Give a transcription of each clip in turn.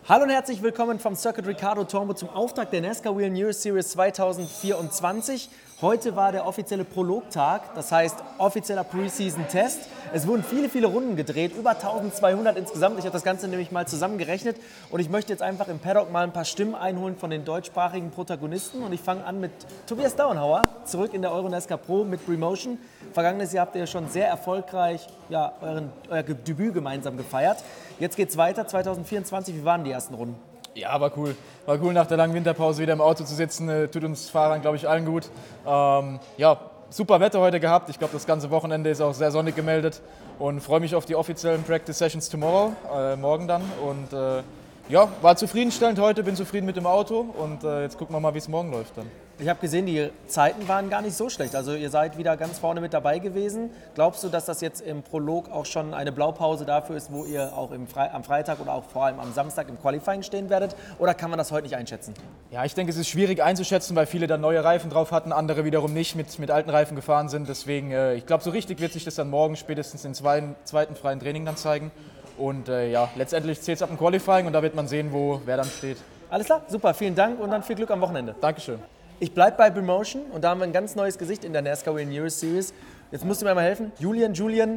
Hallo und herzlich willkommen vom Circuit Ricardo Tormo zum Auftakt der NASCAR Whelen Euro Series 2024. Heute war der offizielle Prologtag, das heißt offizieller Preseason-Test. Es wurden viele Runden gedreht, über 1200 insgesamt. Ich habe das Ganze nämlich mal zusammengerechnet und ich möchte jetzt einfach im Paddock mal ein paar Stimmen einholen von den deutschsprachigen Protagonisten. Und ich fange an mit Tobias Dauenhauer, zurück in der Euro NASCAR Pro mit Premotion. Vergangenes Jahr habt ihr schon sehr erfolgreich euer Debüt gemeinsam gefeiert. Jetzt geht's weiter, 2024. Wie waren die ersten Runden? Ja, war cool. War cool, nach der langen Winterpause wieder im Auto zu sitzen. Tut uns Fahrern, glaube ich, allen gut. Super Wetter heute gehabt. Ich glaube, das ganze Wochenende ist auch sehr sonnig gemeldet. Und freue mich auf die offiziellen Practice Sessions morgen dann. Und war zufriedenstellend heute, bin zufrieden mit dem Auto. Und jetzt gucken wir mal, wie es morgen läuft dann. Ich habe gesehen, die Zeiten waren gar nicht so schlecht. Also ihr seid wieder ganz vorne mit dabei gewesen. Glaubst du, dass das jetzt im Prolog auch schon eine Blaupause dafür ist, wo ihr auch am Freitag oder auch vor allem am Samstag im Qualifying stehen werdet? Oder kann man das heute nicht einschätzen? Ja, ich denke, es ist schwierig einzuschätzen, weil viele dann neue Reifen drauf hatten, andere wiederum nicht mit alten Reifen gefahren sind. Deswegen, ich glaube, so richtig wird sich das dann morgen spätestens im zweiten freien Training dann zeigen. Und letztendlich zählt es ab dem Qualifying und da wird man sehen, wer dann steht. Alles klar, super, vielen Dank und dann viel Glück am Wochenende. Dankeschön. Ich bleibe bei Premotion und da haben wir ein ganz neues Gesicht in der NASCAR Whelen Euro Series. Jetzt musst du mir mal helfen. Julian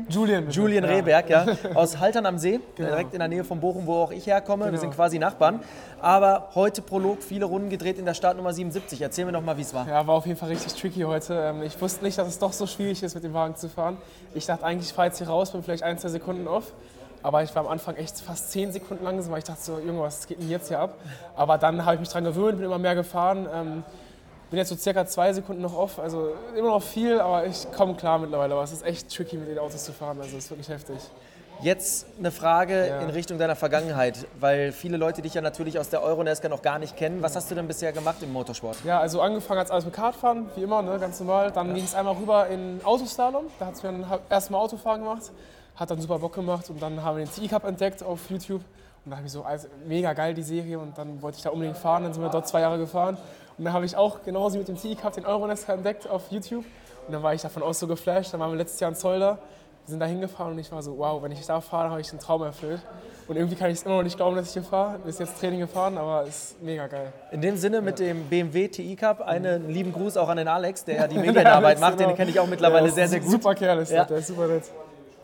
Rehberg, ja, aus Haltern am See, direkt in der Nähe von Bochum, wo auch ich herkomme. Wir sind quasi Nachbarn. Aber heute Prolog, viele Runden gedreht in der Startnummer 77. Erzähl mir noch mal, wie es war. Ja, war auf jeden Fall richtig tricky heute. Ich wusste nicht, dass es doch so schwierig ist, mit dem Wagen zu fahren. Ich dachte eigentlich, ich fahre jetzt hier raus, bin vielleicht 1-2 Sekunden off. Aber ich war am Anfang echt fast 10 Sekunden langsam, weil ich dachte so, Junge, was geht denn jetzt hier ab? Aber dann habe ich mich dran gewöhnt, bin immer mehr gefahren. Bin jetzt so circa 2 Sekunden noch off, also immer noch viel, aber ich komme klar mittlerweile. Aber es ist echt tricky, mit den Autos zu fahren, also es ist wirklich heftig. Jetzt eine Frage in Richtung deiner Vergangenheit, weil viele Leute dich ja natürlich aus der Euro NASCAR noch gar nicht kennen. Was hast du denn bisher gemacht im Motorsport? Ja, also angefangen hat es alles mit Kartfahren, wie immer, ne, ganz normal. Dann ging es einmal rüber in Autoslalom, da hat es mir dann erstmal Autofahren gemacht, hat dann super Bock gemacht und dann haben wir den TI Cup entdeckt auf YouTube. Und da habe ich so, also mega geil die Serie und dann wollte ich da unbedingt fahren, dann sind wir dort 2 Jahre gefahren. Und dann habe ich auch genauso mit dem TI Cup den Euro NASCAR entdeckt auf YouTube. Und dann war ich davon auch so geflasht, dann waren wir letztes Jahr in Zolder, wir sind da hingefahren und ich war so, wow, wenn ich da fahre, habe ich den Traum erfüllt. Und irgendwie kann ich es immer noch nicht glauben, dass ich hier fahre. Bis jetzt Training gefahren, aber es ist mega geil. In dem Sinne mit dem BMW TI Cup einen lieben Gruß auch an den Alex, der ja die Medienarbeit macht, den kenne ich auch mittlerweile sehr gut. Super Kerl ist der ist super nett.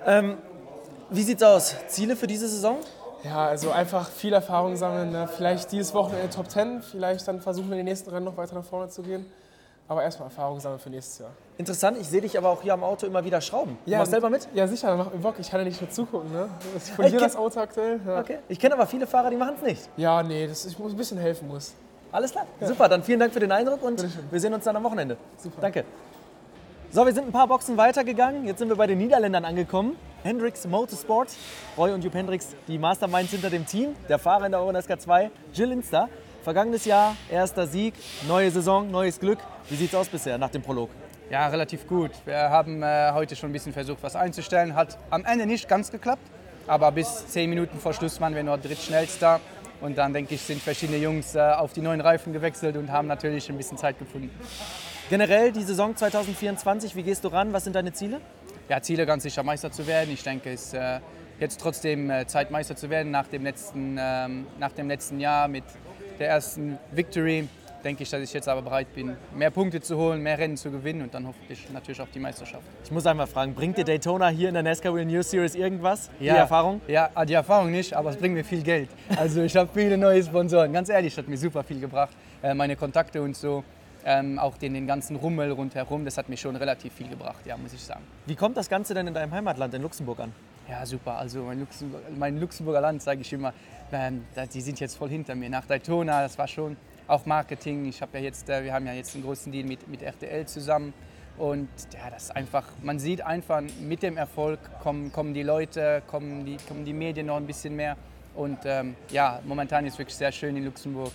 Wie sieht's aus? Ziele für diese Saison? Ja, also einfach viel Erfahrung sammeln. Ne? Vielleicht dieses Wochenende Top 10, vielleicht dann versuchen wir in den nächsten Rennen noch weiter nach vorne zu gehen. Aber erstmal Erfahrung sammeln für nächstes Jahr. Interessant, ich sehe dich aber auch hier am Auto immer wieder schrauben. Du machst selber mit? Ja, sicher, macht mir Bock. Ich kann ja nicht nur zugucken. Ne? Ich poliere das Auto aktuell. Ja. Okay. Ich kenne aber viele Fahrer, die machen es nicht. Ja, nee, ich muss ein bisschen helfen muss. Alles klar, super. Dann vielen Dank für den Eindruck und wir sehen uns dann am Wochenende. Super. Danke. So, wir sind ein paar Boxen weitergegangen. Jetzt sind wir bei den Niederländern angekommen. Hendricks Motorsport, Roy und Jupp Hendricks, die Masterminds hinter dem Team. Der Fahrer in der Euro NASCAR 2, Gilles Inster. Vergangenes Jahr, erster Sieg, neue Saison, neues Glück. Wie sieht's aus bisher nach dem Prolog? Ja, relativ gut. Wir haben heute schon ein bisschen versucht, was einzustellen. Hat am Ende nicht ganz geklappt, aber bis 10 Minuten vor Schluss waren wir nur drittschnellster. Und dann, denke ich, sind verschiedene Jungs auf die neuen Reifen gewechselt und haben natürlich ein bisschen Zeit gefunden. Generell die Saison 2024, wie gehst du ran? Was sind deine Ziele? Ja, Ziele ganz sicher Meister zu werden. Ich denke, es ist jetzt trotzdem Zeit Meister zu werden nach dem letzten Jahr mit der ersten Victory. Denke ich, dass ich jetzt aber bereit bin, mehr Punkte zu holen, mehr Rennen zu gewinnen und dann hoffentlich natürlich auch die Meisterschaft. Ich muss einmal fragen, bringt dir Daytona hier in der NASCAR Whelen Euro Series irgendwas? Ja, die Erfahrung? Ja, die Erfahrung nicht, aber es bringt mir viel Geld. Also ich habe viele neue Sponsoren. Ganz ehrlich, hat mir super viel gebracht. Meine Kontakte und so. Auch den ganzen Rummel rundherum, das hat mir schon relativ viel gebracht, ja, muss ich sagen. Wie kommt das Ganze denn in deinem Heimatland, in Luxemburg, an? Ja, super. Also mein Luxemburger Land, sage ich immer, die sind jetzt voll hinter mir. Nach Daytona, das war schon auch Marketing. Wir haben ja jetzt einen großen Deal mit RTL zusammen. Und ja, das ist einfach, man sieht einfach, mit dem Erfolg kommen die Leute, kommen die Medien noch ein bisschen mehr. Und momentan ist es wirklich sehr schön in Luxemburg,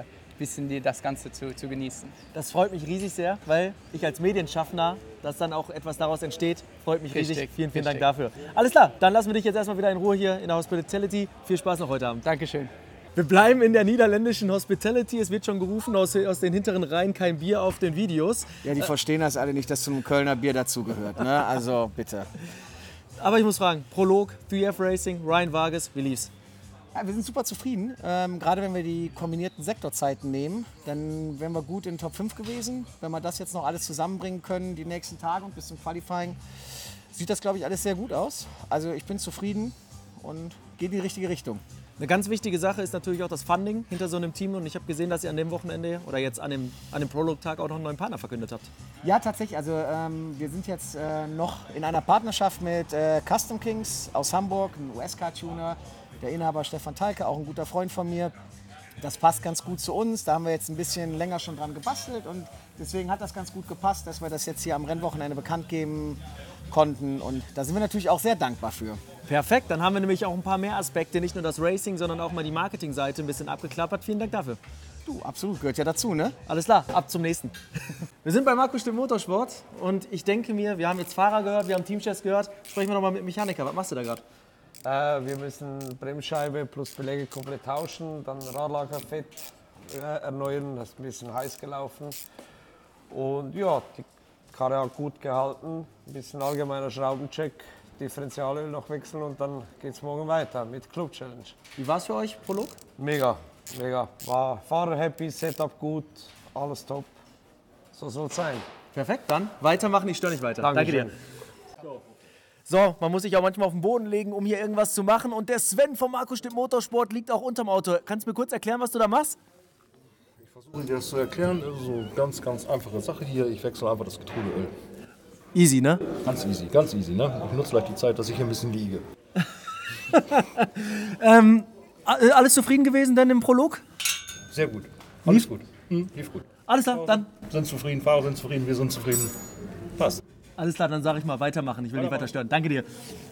das Ganze zu genießen. Das freut mich riesig sehr, weil ich als Medienschaffner, dass dann auch etwas daraus entsteht, freut mich riesig. Vielen Dank dafür. Alles klar, dann lassen wir dich jetzt erstmal wieder in Ruhe hier in der Hospitality. Viel Spaß noch heute Abend. Dankeschön. Wir bleiben in der niederländischen Hospitality. Es wird schon gerufen aus den hinteren Reihen, kein Bier auf den Videos. Ja, die verstehen das alle nicht, dass zu einem Kölner Bier dazugehört. Ne? Also bitte. Aber ich muss fragen, Prolog, 3F Racing, Ryan Vargas, wie lief's? Ja, wir sind super zufrieden. Gerade wenn wir die kombinierten Sektorzeiten nehmen, dann wären wir gut in Top 5 gewesen. Wenn wir das jetzt noch alles zusammenbringen können, die nächsten Tage und bis zum Qualifying, sieht das, glaube ich, alles sehr gut aus. Also ich bin zufrieden und geht in die richtige Richtung. Eine ganz wichtige Sache ist natürlich auch das Funding hinter so einem Team. Und ich habe gesehen, dass ihr an dem Wochenende oder jetzt an dem Prolog-Tag auch noch einen neuen Partner verkündet habt. Ja, tatsächlich. Also wir sind jetzt noch in einer Partnerschaft mit Custom Kings aus Hamburg, ein US-Car-Tuner. Der Inhaber Stefan Thalke, auch ein guter Freund von mir. Das passt ganz gut zu uns. Da haben wir jetzt ein bisschen länger schon dran gebastelt. Und deswegen hat das ganz gut gepasst, dass wir das jetzt hier am Rennwochenende bekannt geben konnten. Und da sind wir natürlich auch sehr dankbar für. Perfekt, dann haben wir nämlich auch ein paar mehr Aspekte, nicht nur das Racing, sondern auch mal die Marketingseite ein bisschen abgeklappert. Vielen Dank dafür. Du, absolut, gehört ja dazu, ne? Alles klar, ab zum nächsten. Wir sind bei Marco Stimm Motorsport und ich denke mir, wir haben jetzt Fahrer gehört, wir haben Teamchefs gehört. Sprechen wir noch mal mit Mechaniker. Was machst du da gerade? Wir müssen Bremsscheibe plus Beläge komplett tauschen, dann Radlagerfett erneuern, das ist ein bisschen heiß gelaufen. Und ja, die Karre hat gut gehalten, ein bisschen allgemeiner Schraubencheck, Differentialöl noch wechseln und dann geht es morgen weiter mit Club Challenge. Wie war es für euch, Prolog? Mega, mega. War Fahrer happy, Setup gut, alles top. So soll es sein. Perfekt, dann weitermachen, ich störe nicht weiter. Dankeschön. Danke dir. So, man muss sich auch manchmal auf den Boden legen, um hier irgendwas zu machen. Und der Sven vom Marco Stimm Motorsport liegt auch unterm Auto. Kannst du mir kurz erklären, was du da machst? Ich versuche dir das zu erklären. So ganz, ganz einfache Sache hier. Ich wechsle einfach das Getreideöl. Easy, ne? Ganz easy, ne? Ich nutze gleich die Zeit, dass ich hier ein bisschen liege. Alles zufrieden gewesen dann im Prolog? Sehr gut. Alles gut. Lief gut. Alles klar, dann. Sind zufrieden, Fahrer sind zufrieden, wir sind zufrieden. Passt. Alles klar, dann sage ich mal weitermachen. Ich will nicht weiter stören. Danke dir.